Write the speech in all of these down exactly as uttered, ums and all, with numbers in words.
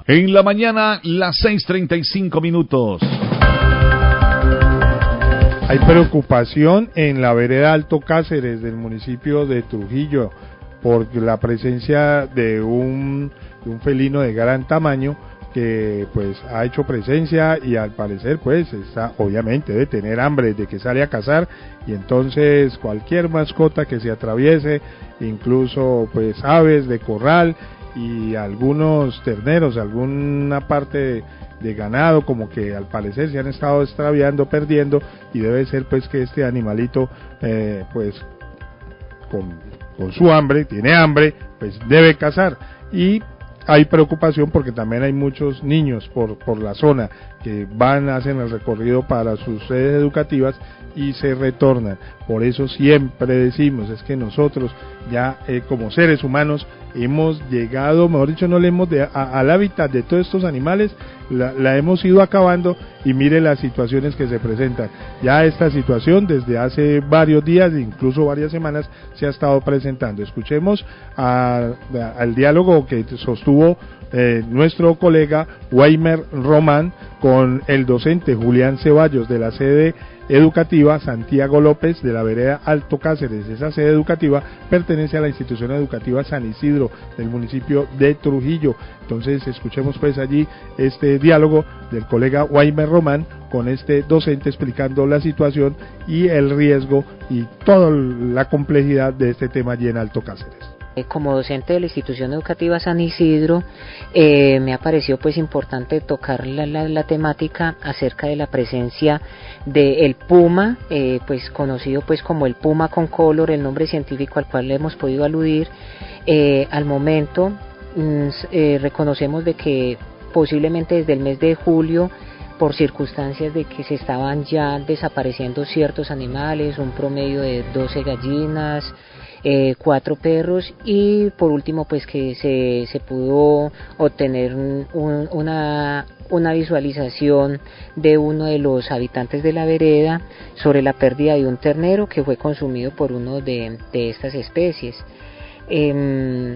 En la mañana, las seis treinta y cinco minutos. Hay preocupación en la vereda Alto Cáceres del municipio de Trujillo por la presencia de un, de un felino de gran tamaño que pues ha hecho presencia y al parecer pues está, obviamente debe tener hambre de que sale a cazar, y entonces cualquier mascota que se atraviese, incluso pues aves de corral y algunos terneros, alguna parte de, de ganado, como que al parecer se han estado extraviando, perdiendo, y debe ser pues que este animalito eh, pues con, con su hambre, tiene hambre, pues debe cazar. Y hay preocupación porque también hay muchos niños por, por la zona que van, hacen el recorrido para sus sedes educativas y se retornan. Por eso siempre decimos, es que nosotros ya eh, como seres humanos hemos llegado, mejor dicho, no le hemos de, a, al hábitat de todos estos animales, la, la hemos ido acabando, y mire las situaciones que se presentan. Ya esta situación desde hace varios días, incluso varias semanas, se ha estado presentando. Escuchemos a, a, al diálogo que sostuvo eh, nuestro colega Weimer Román con el docente Julián Ceballos de la sede educativa Santiago López de la vereda Alto Cáceres. Esa sede educativa pertenece a la institución educativa San Isidro del municipio de Trujillo. Entonces escuchemos pues allí este diálogo del colega Weimer Román con este docente explicando la situación y el riesgo y toda la complejidad de este tema allí en Alto Cáceres. Como docente de la institución educativa San Isidro, eh, me ha parecido pues importante tocar la, la, la temática acerca de la presencia del puma, eh, pues conocido pues como el puma con color, el nombre científico al cual le hemos podido aludir. Eh, al momento mm, eh, reconocemos de que posiblemente desde el mes de julio, por circunstancias de que se estaban ya desapareciendo ciertos animales, un promedio de doce gallinas, Eh, cuatro perros, y por último pues que se, se pudo obtener un, una, una visualización de uno de los habitantes de la vereda sobre la pérdida de un ternero que fue consumido por uno de, de estas especies. Eh,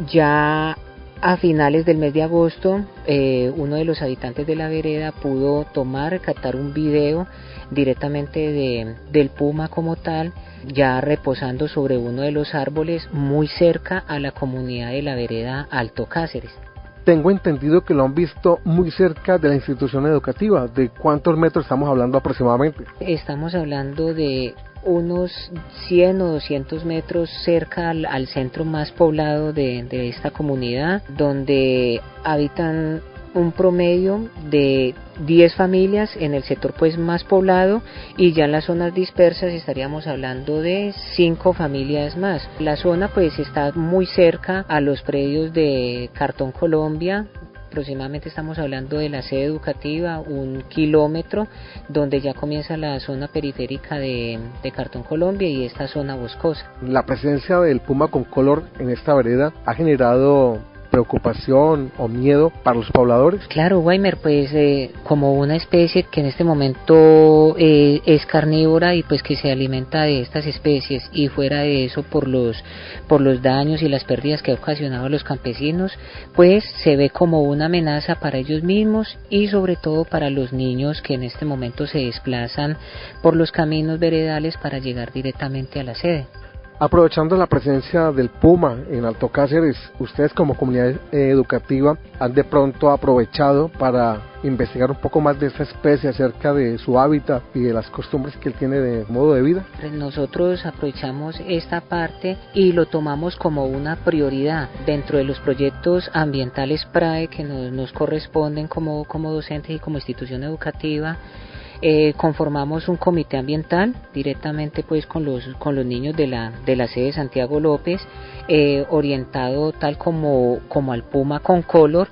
ya a finales del mes de agosto, eh, uno de los habitantes de la vereda pudo tomar, captar un video directamente de, del puma como tal, ya reposando sobre uno de los árboles muy cerca a la comunidad de la vereda Alto Cáceres. Tengo entendido que lo han visto muy cerca de la institución educativa. ¿De cuántos metros estamos hablando aproximadamente? Estamos hablando de unos cien o doscientos metros cerca al, al centro más poblado de, de esta comunidad, donde habitan un promedio de diez familias en el sector pues más poblado, y ya en las zonas dispersas estaríamos hablando de cinco familias más. La zona pues está muy cerca a los predios de Cartón Colombia. Aproximadamente estamos hablando de la sede educativa, un kilómetro, donde ya comienza la zona periférica de, de Cartón Colombia y esta zona boscosa. La presencia del puma con color en esta vereda ha generado preocupación o miedo para los pobladores. Claro, Weimer, pues eh, como una especie que en este momento eh, es carnívora y pues que se alimenta de estas especies, y fuera de eso por los por los daños y las pérdidas que ha ocasionado a los campesinos, pues se ve como una amenaza para ellos mismos y sobre todo para los niños que en este momento se desplazan por los caminos veredales para llegar directamente a la sede. Aprovechando la presencia del puma en Alto Cáceres, ustedes como comunidad educativa han de pronto aprovechado para investigar un poco más de esta especie, acerca de su hábitat y de las costumbres que él tiene de modo de vida. Nosotros aprovechamos esta parte y lo tomamos como una prioridad dentro de los proyectos ambientales P R A E que nos, nos corresponden como, como docentes y como institución educativa. Eh, conformamos un comité ambiental directamente pues con los con los niños de la de la sede Santiago López, eh, orientado tal como como al puma con color,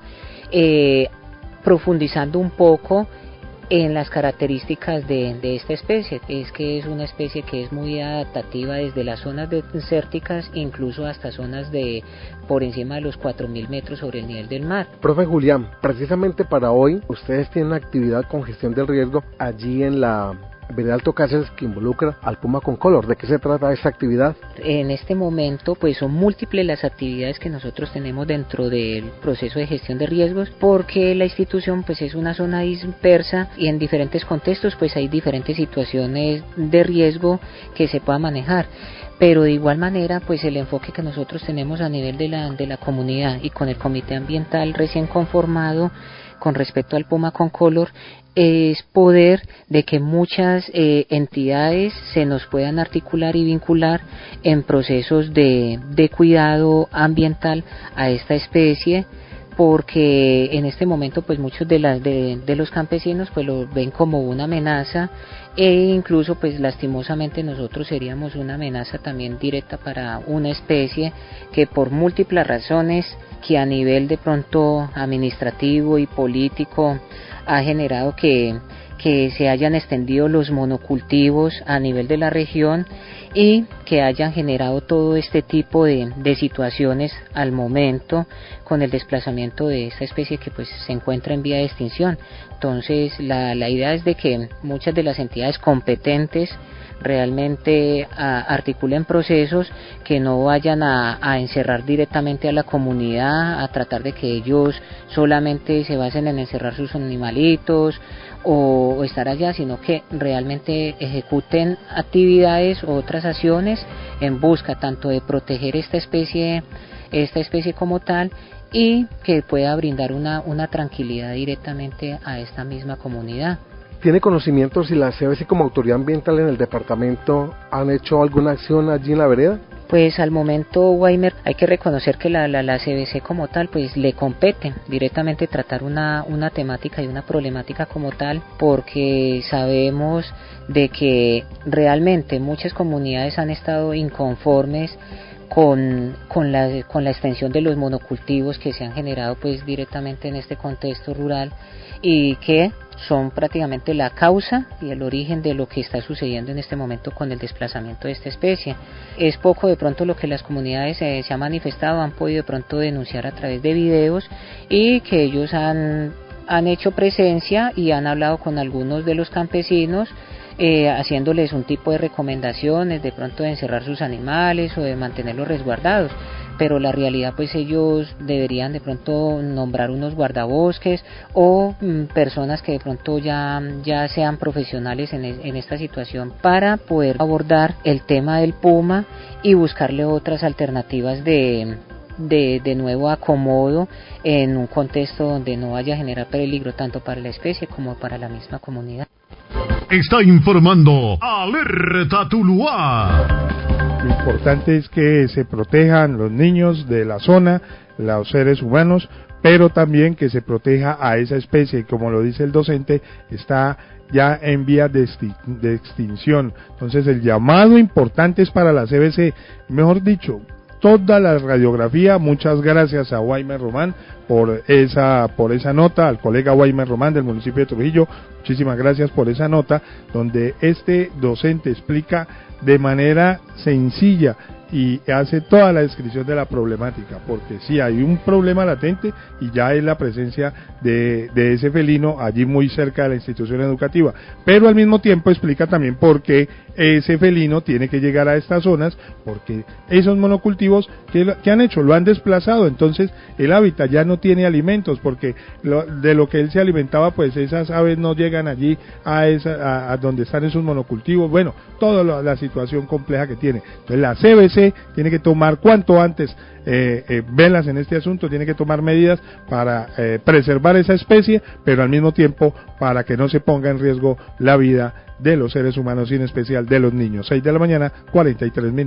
eh, profundizando un poco en las características de, de esta especie. Es que es una especie que es muy adaptativa desde las zonas desérticas incluso hasta zonas de por encima de los cuatro mil metros sobre el nivel del mar. Profe Julián, precisamente para hoy ustedes tienen una actividad con gestión del riesgo allí en la Vereda Alto Cáceres que involucra al Puma Concolor. ¿De qué se trata esta actividad? En este momento pues son múltiples las actividades que nosotros tenemos dentro del proceso de gestión de riesgos, porque la institución pues es una zona dispersa y en diferentes contextos pues hay diferentes situaciones de riesgo que se puedan manejar. Pero de igual manera pues el enfoque que nosotros tenemos a nivel de la, de la comunidad y con el comité ambiental recién conformado con respecto al Puma Concolor es poder de que muchas eh, entidades se nos puedan articular y vincular en procesos de, de cuidado ambiental a esta especie, porque en este momento pues muchos de, las, de, de los campesinos pues lo ven como una amenaza, e incluso pues lastimosamente nosotros seríamos una amenaza también directa para una especie que por múltiples razones que a nivel de pronto administrativo y político ha generado que, que se hayan extendido los monocultivos a nivel de la región y que hayan generado todo este tipo de, de situaciones al momento con el desplazamiento de esta especie que pues se encuentra en vía de extinción. Entonces la, la idea es de que muchas de las entidades competentes realmente a, articulen procesos que no vayan a, a encerrar directamente a la comunidad, a tratar de que ellos solamente se basen en encerrar sus animalitos o, o estar allá, sino que realmente ejecuten actividades o otras acciones en busca tanto de proteger esta especie, esta especie como tal, y que pueda brindar una, una tranquilidad directamente a esta misma comunidad. ¿Tiene conocimiento si la C B C como autoridad ambiental en el departamento han hecho alguna acción allí en la vereda? Pues al momento, Weimer, hay que reconocer que la, la, la C B C como tal pues le compete directamente tratar una, una temática y una problemática como tal, porque sabemos de que realmente muchas comunidades han estado inconformes con, con, la, con la extensión de los monocultivos que se han generado pues directamente en este contexto rural y que son prácticamente la causa y el origen de lo que está sucediendo en este momento con el desplazamiento de esta especie. Es poco de pronto lo que las comunidades eh, se han manifestado, han podido de pronto denunciar a través de videos y que ellos han, han hecho presencia y han hablado con algunos de los campesinos Eh, haciéndoles un tipo de recomendaciones, de pronto de encerrar sus animales o de mantenerlos resguardados, pero la realidad pues ellos deberían de pronto nombrar unos guardabosques o mm, personas que de pronto ya, ya sean profesionales en, en esta situación para poder abordar el tema del puma y buscarle otras alternativas de De, de nuevo acomodo en un contexto donde no vaya a generar peligro tanto para la especie como para la misma comunidad. Está informando Alerta Tuluá. Lo importante es que se protejan los niños de la zona, los seres humanos, pero también que se proteja a esa especie, como lo dice el docente, está ya en vía de, esti- de extinción. Entonces el llamado importante es para la C B C, mejor dicho, toda la radiografía. Muchas gracias a Weimer Román por esa por esa nota, al colega Weimer Román del municipio de Trujillo, muchísimas gracias por esa nota, donde este docente explica de manera sencilla y hace toda la descripción de la problemática, porque sí hay un problema latente y ya es la presencia de, de ese felino allí muy cerca de la institución educativa, pero al mismo tiempo explica también por qué ese felino tiene que llegar a estas zonas, porque esos monocultivos que, que han hecho, lo han desplazado, entonces el hábitat ya no tiene alimentos, porque lo, de lo que él se alimentaba, pues esas aves no llegan allí a, esa, a, a donde están esos monocultivos, bueno, toda la, la situación compleja que tiene. Entonces la C B C tiene que tomar cuanto antes eh, eh, velas en este asunto, tiene que tomar medidas para eh, preservar esa especie, pero al mismo tiempo para que no se ponga en riesgo la vida de los seres humanos y en especial de los niños. seis de la mañana, cuarenta y tres minutos.